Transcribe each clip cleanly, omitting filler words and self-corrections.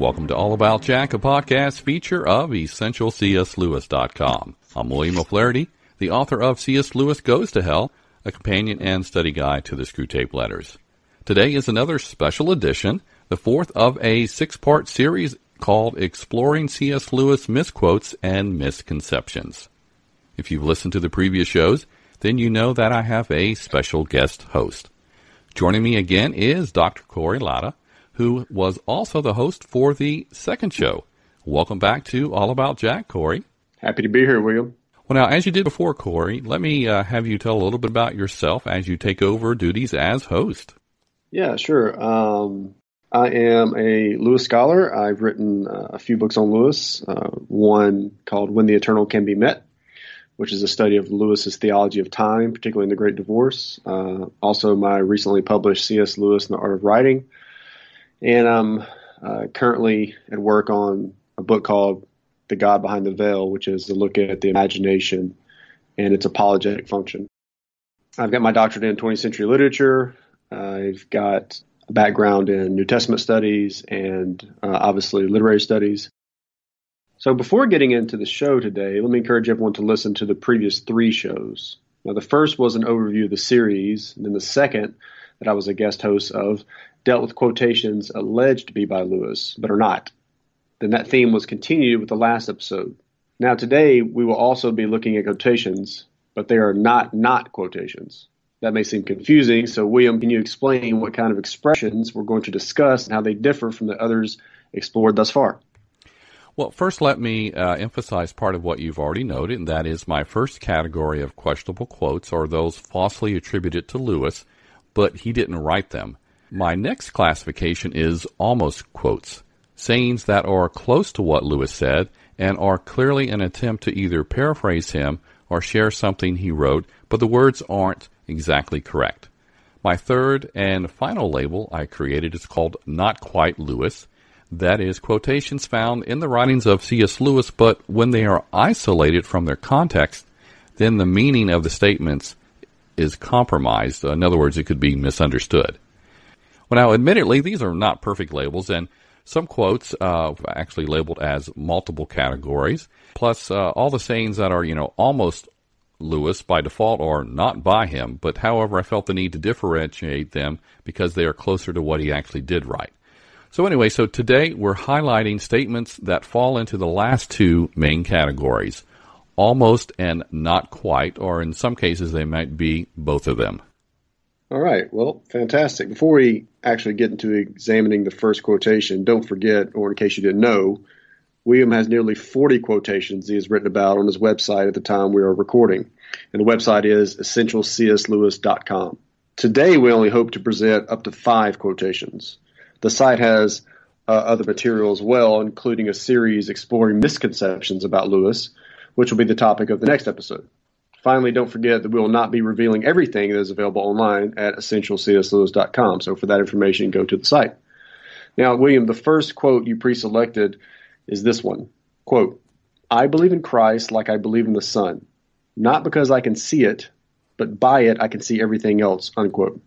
Welcome to All About Jack, a podcast feature of EssentialCSLewis.com. I'm William O'Flaherty, the author of C.S. Lewis Goes to Hell, a companion and study guide to the Screwtape Letters. Today is another special edition, the fourth of a six-part series called Exploring C.S. Lewis Misquotes and Misconceptions. If you've listened to the previous shows, then you know that I have a special guest host. Joining me again is Dr. Corey Latta, who was also the host for the second show. Welcome back to All About Jack, Corey. Happy to be here, William. Well, now, as you did before, Corey, let me have you tell a little bit about yourself as you take over duties as host. Yeah, sure. I am a Lewis scholar. I've written a few books on Lewis, one called When the Eternal Can Be Met, which is a study of Lewis's theology of time, particularly in The Great Divorce. Also, my recently published C.S. Lewis and the Art of Writing. And I'm currently at work on a book called The God Behind the Veil, which is a look at the imagination and its apologetic function. I've got my doctorate in 20th century literature. I've got a background in New Testament studies and obviously literary studies. So before getting into the show today, let me encourage everyone to listen to the previous three shows. Now, the first was an overview of the series, and then the second, that I was a guest host of, dealt with quotations alleged to be by Lewis, but are not. Then that theme was continued with the last episode. Now today, we will also be looking at quotations, but they are not quotations. That may seem confusing, so William, can you explain what kind of expressions we're going to discuss and how they differ from the others explored thus far? Well, first let me emphasize part of what you've already noted, and that is my first category of questionable quotes are those falsely attributed to Lewis, but he didn't write them. My next classification is almost quotes, sayings that are close to what Lewis said and are clearly an attempt to either paraphrase him or share something he wrote, but the words aren't exactly correct. My third and final label I created is called Not Quite Lewis. That is, quotations found in the writings of C.S. Lewis, but when they are isolated from their context, then the meaning of the statements is compromised. In other words, it could be misunderstood. Well, now, admittedly, these are not perfect labels, and some quotes actually labeled as multiple categories, plus all the sayings that are, almost Lewis by default are not by him, but however, I felt the need to differentiate them because they are closer to what he actually did write. So anyway, today we're highlighting statements that fall into the last two main categories, almost and not quite, or in some cases they might be both of them. All right. Well, fantastic. Before we actually get into examining the first quotation, don't forget, or in case you didn't know, William has nearly 40 quotations he has written about on his website at the time we are recording. And the website is EssentialCSLewis.com. Today, we only hope to present up to 5 quotations. The site has other material as well, including a series exploring misconceptions about Lewis, which will be the topic of the next episode. Finally, don't forget that we will not be revealing everything that is available online at EssentialCSLewis.com. So for that information, go to the site. Now, William, the first quote you pre-selected is this one. Quote, "I believe in Christ like I believe in the sun, not because I can see it, but by it I can see everything else," unquote.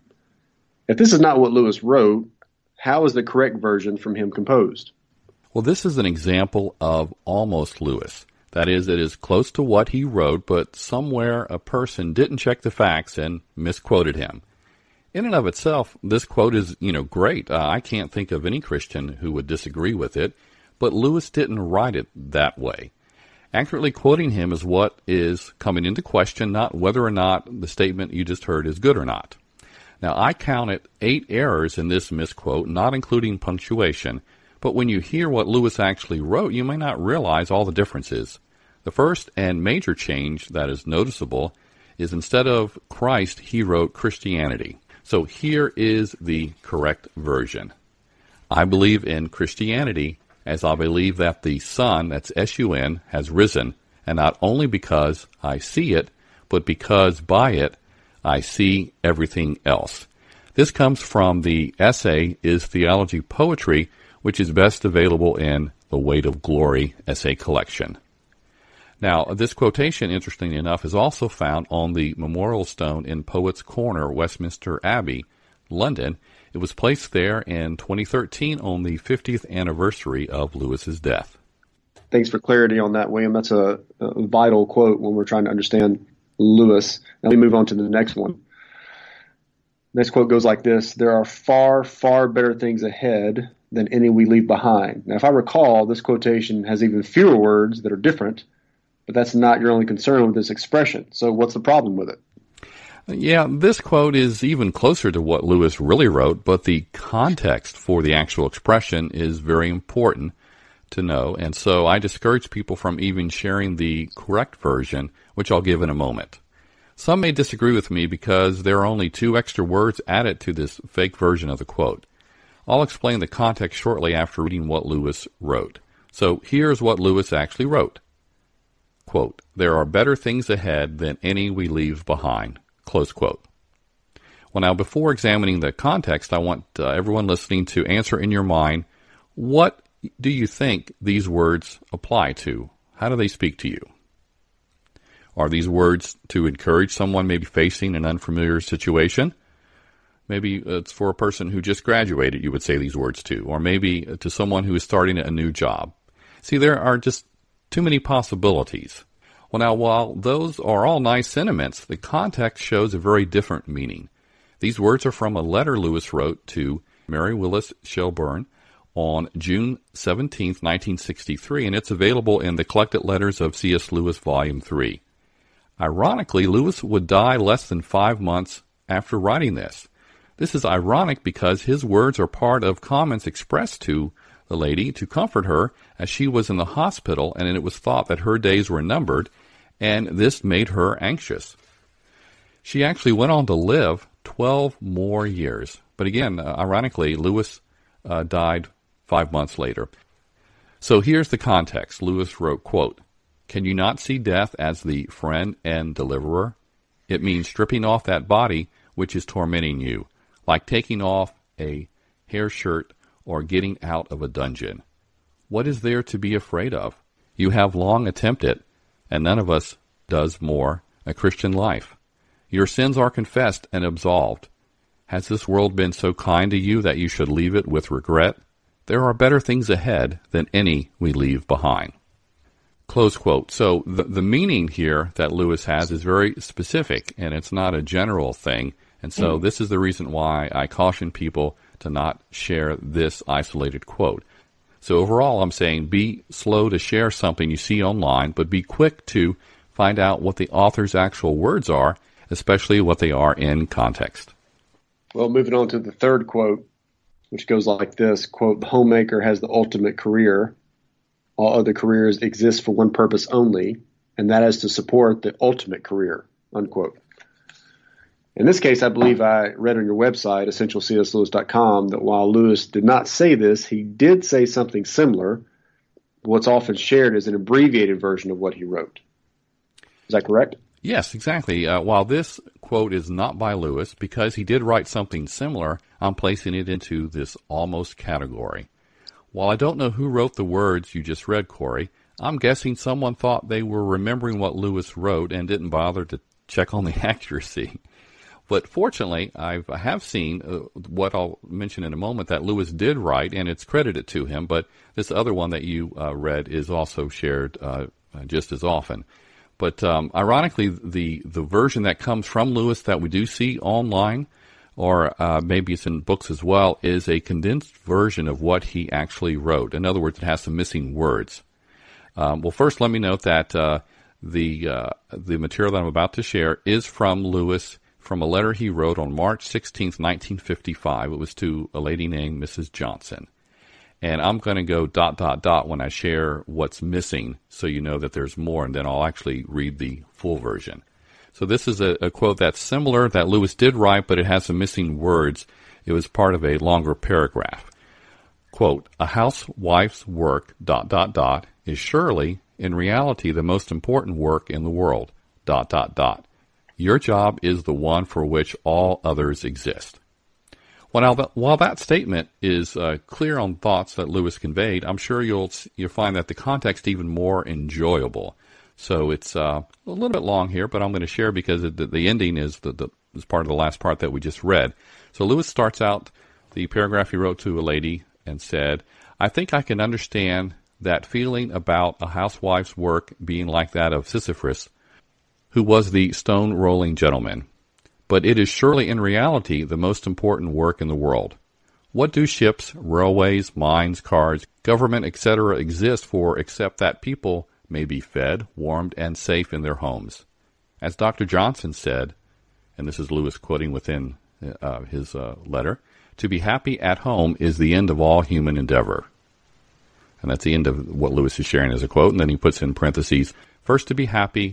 If this is not what Lewis wrote, how is the correct version from him composed? Well, this is an example of almost Lewis. That is, it is close to what he wrote, but somewhere a person didn't check the facts and misquoted him. In and of itself, this quote is, great. I can't think of any Christian who would disagree with it, but Lewis didn't write it that way. Accurately quoting him is what is coming into question, not whether or not the statement you just heard is good or not. Now, I counted 8 errors in this misquote, not including punctuation, but when you hear what Lewis actually wrote, you may not realize all the differences. The first and major change that is noticeable is instead of Christ, he wrote Christianity. So here is the correct version. I believe in Christianity as I believe that the sun, that's S-U-N, has risen, and not only because I see it, but because by it I see everything else. This comes from the essay, Is Theology Poetry?, which is best available in the Weight of Glory essay collection. Now, this quotation, interestingly enough, is also found on the memorial stone in Poets' Corner, Westminster Abbey, London, It was placed there in 2013 on the 50th anniversary of Lewis's death. Thanks for clarity on that, William. That's a vital quote when we're trying to understand Lewis. Now we move on to the next one. Next quote goes like this: "There are far, far better things ahead than any we leave behind." Now, if I recall, this quotation has even fewer words that are different, but that's not your only concern with this expression. So what's the problem with it? Yeah, this quote is even closer to what Lewis really wrote, but the context for the actual expression is very important to know, and so I discourage people from even sharing the correct version, which I'll give in a moment. Some may disagree with me because there are only 2 extra words added to this fake version of the quote. I'll explain the context shortly after reading what Lewis wrote. So here's what Lewis actually wrote. Quote, "There are better things ahead than any we leave behind." Close quote. Well, now, before examining the context, I want everyone listening to answer in your mind, what do you think these words apply to? How do they speak to you? Are these words to encourage someone maybe facing an unfamiliar situation? Maybe it's for a person who just graduated, you would say these words to, or maybe to someone who is starting a new job. See, there are just too many possibilities. Well, now, while those are all nice sentiments, the context shows a very different meaning. These words are from a letter Lewis wrote to Mary Willis Shelburne on June 17, 1963, and it's available in the Collected Letters of C.S. Lewis, Volume 3. Ironically, Lewis would die less than 5 months after writing this. This is ironic because his words are part of comments expressed to the lady to comfort her as she was in the hospital, and it was thought that her days were numbered, and this made her anxious. She actually went on to live 12 more years. But again, ironically, Lewis died 5 months later. So here's the context. Lewis wrote, quote, "Can you not see death as the friend and deliverer? It means stripping off that body which is tormenting you, like taking off a hair shirt or getting out of a dungeon. What is there to be afraid of? You have long attempted, and none of us does more, a Christian life. Your sins are confessed and absolved. Has this world been so kind to you that you should leave it with regret? There are better things ahead than any we leave behind." Close quote. So the meaning here that Lewis has is very specific, and it's not a general thing. And so this is the reason why I caution people to not share this isolated quote. So overall, I'm saying be slow to share something you see online, but be quick to find out what the author's actual words are, especially what they are in context. Well, moving on to the third quote, which goes like this, quote, "The homemaker has the ultimate career. All other careers exist for one purpose only, and that is to support the ultimate career," unquote. In this case, I believe I read on your website, essentialcslewis.com, that while Lewis did not say this, he did say something similar. What's often shared is an abbreviated version of what he wrote. Is that correct? Yes, exactly. While this quote is not by Lewis, because he did write something similar, I'm placing it into this almost category. While I don't know who wrote the words you just read, Corey, I'm guessing someone thought they were remembering what Lewis wrote and didn't bother to check on the accuracy. But fortunately, I have seen what I'll mention in a moment that Lewis did write, and it's credited to him, but this other one that you read is also shared just as often. But ironically, the version that comes from Lewis that we do see online, or maybe it's in books as well, is a condensed version of what he actually wrote. In other words, it has some missing words. Well, first let me note that the material that I'm about to share is from Lewis, from a letter he wrote on March 16th, 1955. It was to a lady named Mrs. Johnson. And I'm going to go ... when I share what's missing, so you know that there's more, and then I'll actually read the full version. So this is a quote that's similar, that Lewis did write, but it has some missing words. It was part of a longer paragraph. Quote, "A housewife's work ... is surely, in reality, the most important work in the world ... Your job is the one for which all others exist." While that statement is clear on thoughts that Lewis conveyed, I'm sure you'll find that the context even more enjoyable. So it's a little bit long here, but I'm going to share because the ending is part of the last part that we just read. So Lewis starts out the paragraph he wrote to a lady and said, I think I can understand that feeling about a housewife's work being like that of Sisyphus, who was the stone-rolling gentleman. But it is surely in reality the most important work in the world. What do ships, railways, mines, cars, government, etc. exist for except that people may be fed, warmed, and safe in their homes? As Dr. Johnson said, and this is Lewis quoting within his letter, to be happy at home is the end of all human endeavor. And that's the end of what Lewis is sharing as a quote. And then he puts in parentheses, first to be happy,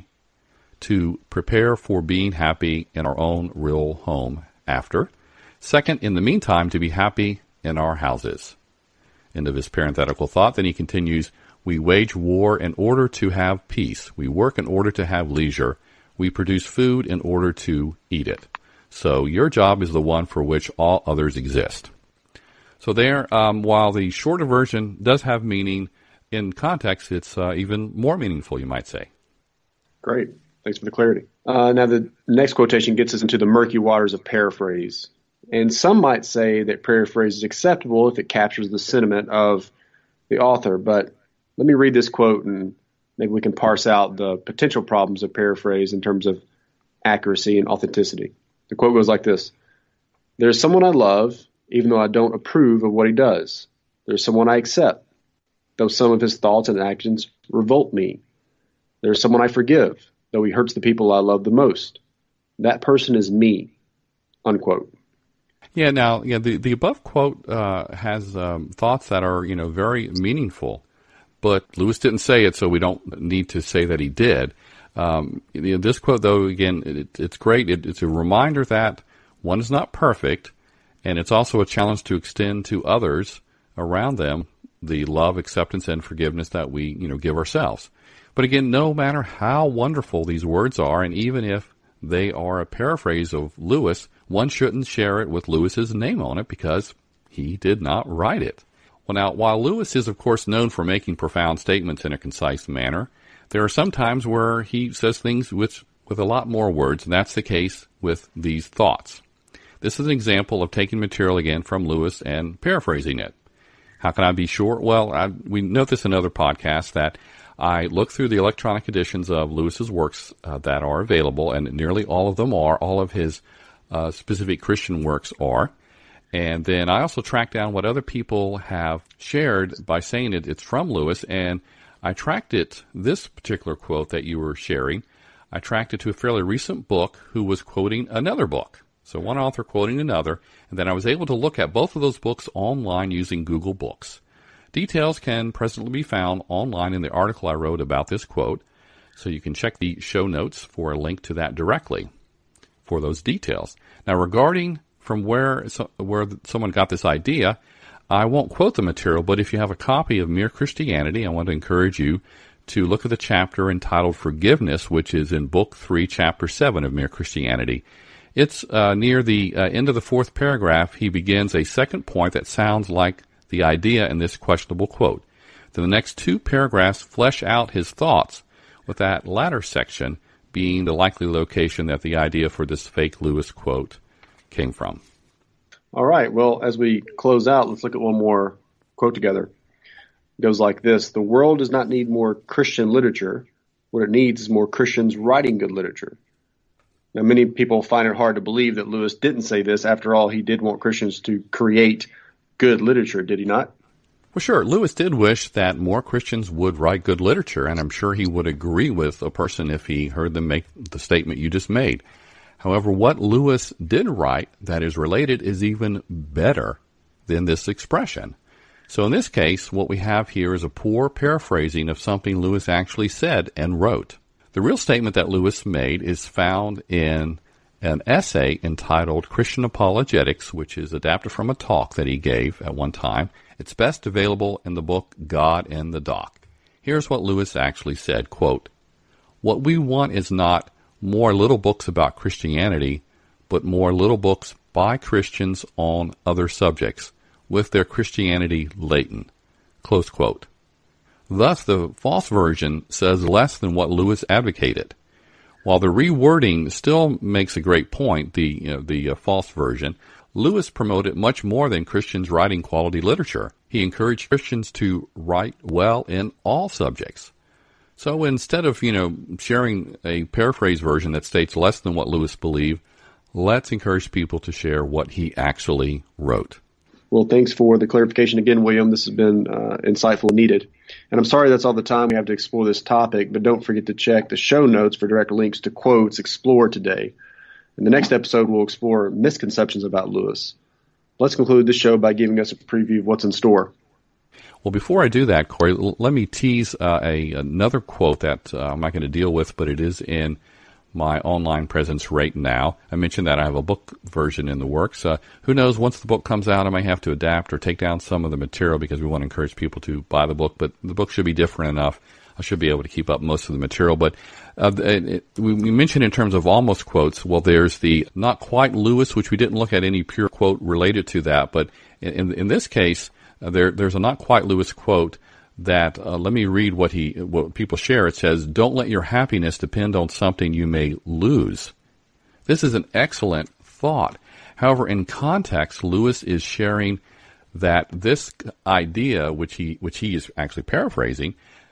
to prepare for being happy in our own real home after. Second, in the meantime, to be happy in our houses. End of his parenthetical thought. Then he continues, we wage war in order to have peace. We work in order to have leisure. We produce food in order to eat it. So your job is the one for which all others exist. So there, while the shorter version does have meaning, in context, it's even more meaningful, you might say. Great. Thanks for the clarity. Now, the next quotation gets us into the murky waters of paraphrase. And some might say that paraphrase is acceptable if it captures the sentiment of the author. But let me read this quote, and maybe we can parse out the potential problems of paraphrase in terms of accuracy and authenticity. The quote goes like this. There's someone I love, even though I don't approve of what he does. There's someone I accept, though some of his thoughts and actions revolt me. There's someone I forgive, though he hurts the people I love the most. That person is me, unquote. Yeah, now, the above quote has thoughts that are, very meaningful. But Lewis didn't say it, so we don't need to say that he did. This quote, though, again, it's great. It's a reminder that one is not perfect, and it's also a challenge to extend to others around them the love, acceptance, and forgiveness that we, give ourselves. But again, no matter how wonderful these words are, and even if they are a paraphrase of Lewis, one shouldn't share it with Lewis's name on it because he did not write it. Well, now, while Lewis is, of course, known for making profound statements in a concise manner, there are some times where he says things with a lot more words, and that's the case with these thoughts. This is an example of taking material again from Lewis and paraphrasing it. How can I be sure? Well, we note this in other podcasts that I look through the electronic editions of Lewis's works that are available, and nearly all of them are. All of his specific Christian works are. And then I also track down what other people have shared by saying it's from Lewis, and I tracked it, this particular quote that you were sharing, I tracked it to a fairly recent book who was quoting another book. So one author quoting another, and then I was able to look at both of those books online using Google Books. Details can presently be found online in the article I wrote about this quote, so you can check the show notes for a link to that directly for those details. Now, regarding from where someone got this idea, I won't quote the material, but if you have a copy of Mere Christianity, I want to encourage you to look at the chapter entitled Forgiveness, which is in Book 3, Chapter 7 of Mere Christianity. It's near the end of the fourth paragraph. He begins a second point that sounds like the idea in this questionable quote. Then the next two paragraphs flesh out his thoughts, with that latter section being the likely location that the idea for this fake Lewis quote came from. All right. Well, as we close out, let's look at one more quote together. It goes like this. The world does not need more Christian literature. What it needs is more Christians writing good literature. Now, many people find it hard to believe that Lewis didn't say this. After all, he did want Christians to create good literature, did he not? Well, sure. Lewis did wish that more Christians would write good literature, and I'm sure he would agree with a person if he heard them make the statement you just made. However, what Lewis did write that is related is even better than this expression. So in this case, what we have here is a poor paraphrasing of something Lewis actually said and wrote. The real statement that Lewis made is found in an essay entitled Christian Apologetics, which is adapted from a talk that he gave at one time. It's best available in the book God in the Dock. Here's what Lewis actually said, quote, "What we want is not more little books about Christianity, but more little books by Christians on other subjects, with their Christianity latent." Close quote. Thus, the false version says less than what Lewis advocated. While the rewording still makes a great point, the false version, Lewis promoted much more than Christians writing quality literature. He encouraged Christians to write well in all subjects. So instead of, sharing a paraphrase version that states less than what Lewis believed, let's encourage people to share what he actually wrote. Well, thanks for the clarification again, William. This has been insightful and needed. And I'm sorry that's all the time we have to explore this topic, but don't forget to check the show notes for direct links to quotes explored today. In the next episode, we'll explore misconceptions about Lewis. Let's conclude this show by giving us a preview of what's in store. Well, before I do that, Corey, let me tease another quote that I'm not going to deal with, but it is in my online presence right now. I mentioned that I have a book version in the works. Who knows, once the book comes out, I may have to adapt or take down some of the material because we want to encourage people to buy the book, but the book should be different enough. I should be able to keep up most of the material. But we mentioned in terms of almost quotes, well, there's the not quite Lewis, which we didn't look at any pure quote related to that. But in this case, there's a not quite Lewis quote that, let me read what people share. It says, "Don't let your happiness depend on something you may lose." This is an excellent thought. However, in context, Lewis is sharing that this idea, which he is actually paraphrasing,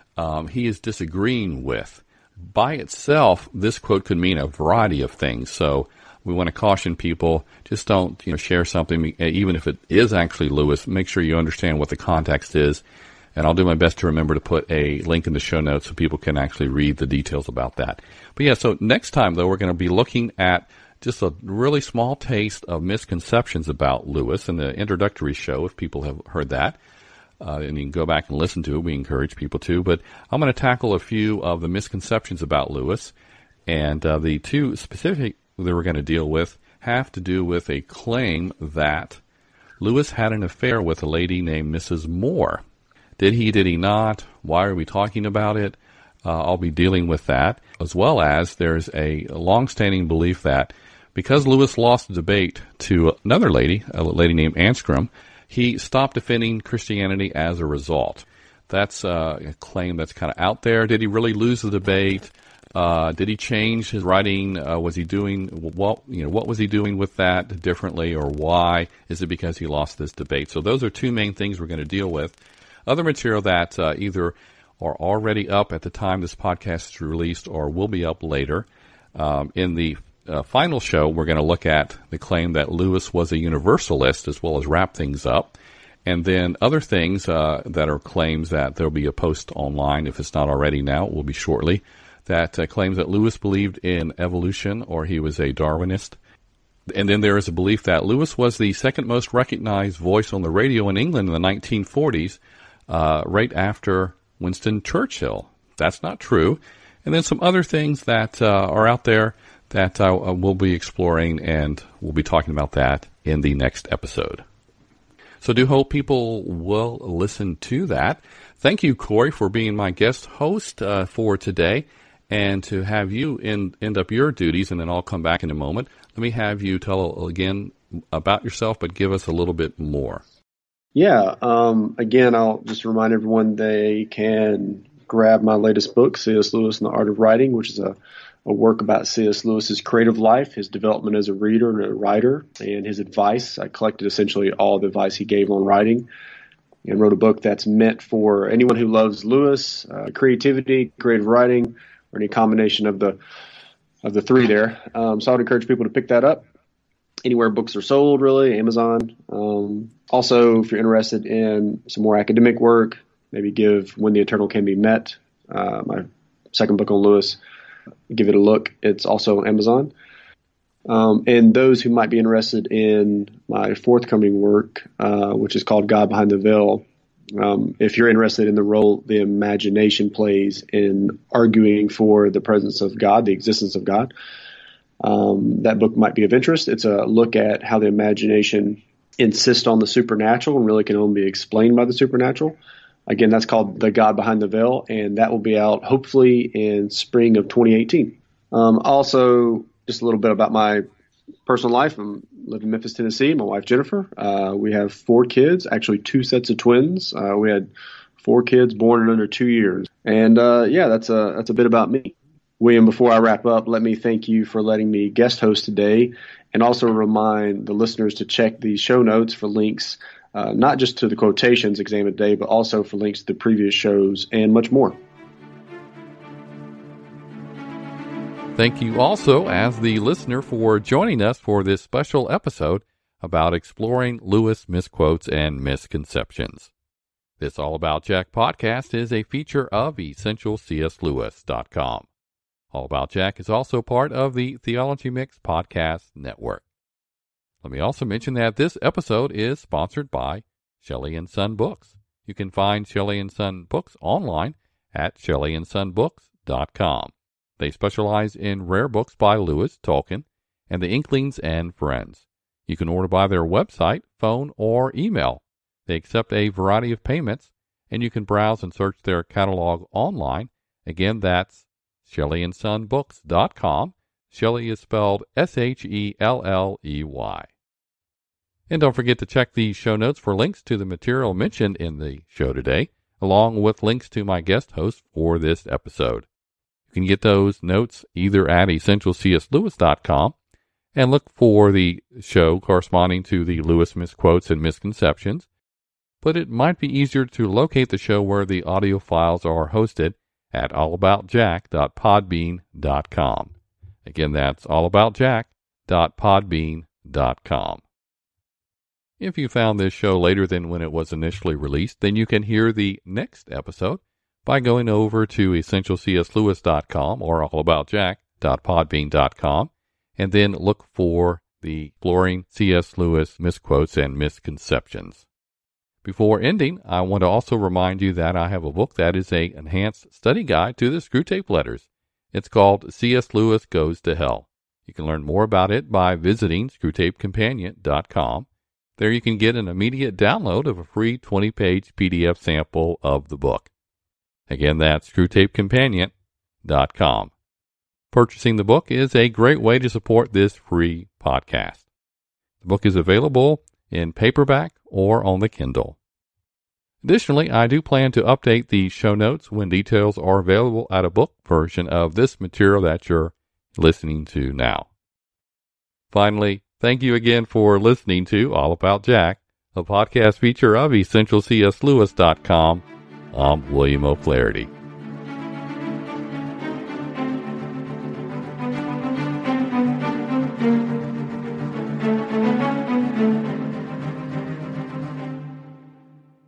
he is disagreeing with. By itself, this quote could mean a variety of things. So we want to caution people, just don't share something, even if it is actually Lewis. Make sure you understand what the context is. And I'll do my best to remember to put a link in the show notes so people can actually read the details about that. But yeah, so next time, though, we're going to be looking at just a really small taste of misconceptions about Lewis in the introductory show, if people have heard that. And you can go back and listen to it. We encourage people to. But I'm going to tackle a few of the misconceptions about Lewis. And the two specific that we're going to deal with have to do with a claim that Lewis had an affair with a lady named Mrs. Moore. Did he not? Why are we talking about it? I'll be dealing with that, as well as there's a long-standing belief that because Lewis lost the debate to another lady, a lady named Anscombe, he stopped defending Christianity as a result. That's a claim that's kind of out there. Did he really lose the debate? Did he change his writing? Was he doing what was he doing with that differently, or why? Is it because he lost this debate? So those are two main things we're going to deal with. Other material that either are already up at the time this podcast is released or will be up later. In the final show, we're going to look at the claim that Lewis was a universalist, as well as wrap things up. And then other things that are claims that there will be a post online, if it's not already now, it will be shortly, that claims that Lewis believed in evolution or he was a Darwinist. And then there is a belief that Lewis was the second most recognized voice on the radio in England in the 1940s, right after Winston Churchill. That's not true. And then some other things that are out there that we'll be exploring, and we'll be talking about that in the next episode. So do hope people will listen to that. Thank you, Corey, for being my guest host for today, and to have you end up your duties, and then I'll come back in a moment. Let me have you tell again about yourself, but give us a little bit more. Yeah. Again, I'll just remind everyone they can grab my latest book, C.S. Lewis and the Art of Writing, which is a work about C.S. Lewis's creative life, his development as a reader and a writer, and his advice. I collected essentially all the advice he gave on writing and wrote a book that's meant for anyone who loves Lewis, creativity, creative writing, or any combination of the three there. So I would encourage people to pick that up anywhere books are sold, really, Amazon. Also, if you're interested in some more academic work, maybe give When the Eternal Can Be Met, my second book on Lewis, give it a look. It's also on Amazon. And those who might be interested in my forthcoming work, which is called God Behind the Veil, if you're interested in the role the imagination plays in arguing for the presence of God, the existence of God, that book might be of interest. It's a look at how the imagination insists on the supernatural and really can only be explained by the supernatural. Again, that's called The God Behind the Veil, and that will be out hopefully in spring of 2018. Also, just a little bit about my personal life. I live in Memphis, Tennessee. My wife, Jennifer. We have 4 kids, actually 2 sets of twins. We had 4 kids born in under 2 years. And that's a bit about me. William, before I wrap up, let me thank you for letting me guest host today, and also remind the listeners to check the show notes for links, not just to the quotations examined today, but also for links to the previous shows and much more. Thank you also, as the listener, for joining us for this special episode about exploring Lewis misquotes and misconceptions. This All About Jack podcast is a feature of EssentialCSLewis.com. All About Jack is also part of the Theology Mix podcast network. Let me also mention that this episode is sponsored by Shelley & Son Books. You can find Shelley & Son Books online at ShelleyandSonBooks.com. They specialize in rare books by Lewis, Tolkien, and the Inklings and Friends. You can order by their website, phone, or email. They accept a variety of payments, and you can browse and search their catalog online. Again, that's ShelleyandSonBooks.com. Shelley is spelled Shelley. And don't forget to check the show notes for links to the material mentioned in the show today, along with links to my guest host for this episode. You can get those notes either at EssentialCSLewis.com and look for the show corresponding to the Lewis misquotes and misconceptions, but it might be easier to locate the show where the audio files are hosted at allaboutjack.podbean.com. Again, that's allaboutjack.podbean.com. If you found this show later than when it was initially released, then you can hear the next episode by going over to EssentialCSLewis.com or allaboutjack.podbean.com and then look for the Exploring C.S. Lewis Misquotes and Misconceptions. Before ending, I want to also remind you that I have a book that is an enhanced study guide to the Screwtape Letters. It's called C.S. Lewis Goes to Hell. You can learn more about it by visiting ScrewtapeCompanion.com. There you can get an immediate download of a free 20-page PDF sample of the book. Again, that's ScrewtapeCompanion.com. Purchasing the book is a great way to support this free podcast. The book is available in paperback or on the Kindle. Additionally, I do plan to update the show notes when details are available at a book version of this material that you're listening to now. Finally, thank you again for listening to All About Jack, a podcast feature of EssentialCSLewis.com. I'm William O'Flaherty.